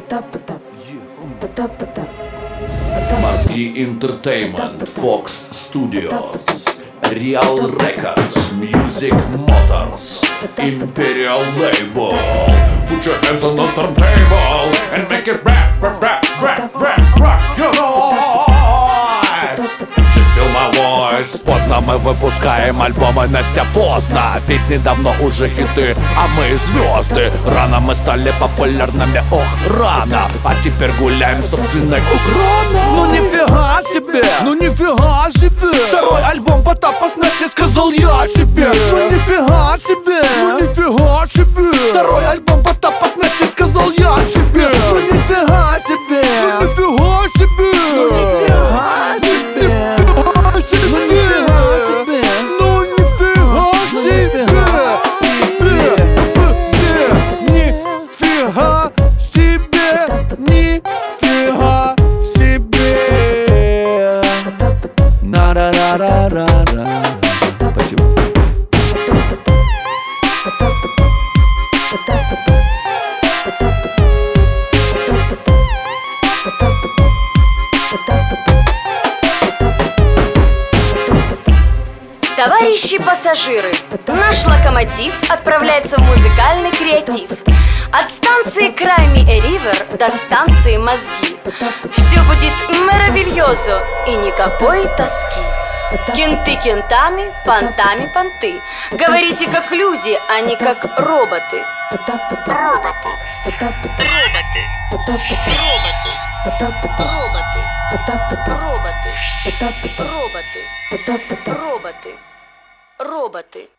Mozgi Entertainment, Fox Studios, Real Records, Music Motors, Imperial Label. Put your hands on the turntable and make it rap, rap, rap, rap, rap, rock your noise. Just feel my voice. Поздно мы выпускаем альбомы, Настя, поздно. Песни давно уже хиты, а мы звезды. Рано мы стали популярными, ох, рано. А теперь гуляем собственной Украиной. Ну нифига себе, ну нифига себе. Второй альбом Потапа с Настей, сказал я себе. Ну нифига себе, ну нифига себе. Второй альбом Потапа с Настей, сказал я себе. Ну нифига себе, ну нифига себе. Ну нифига себе. Спасибо. Товарищи пассажиры, наш локомотив отправляется в музыкальный креатив. От станции Крайми Ривер до станции Мозги. Все будет меравильозо и никакой тоски. Кенты кентами, понтами понты. Говорите как люди, а не как роботы. Роботы. Роботы. Роботы. Роботы. Роботы. Роботы. Роботы.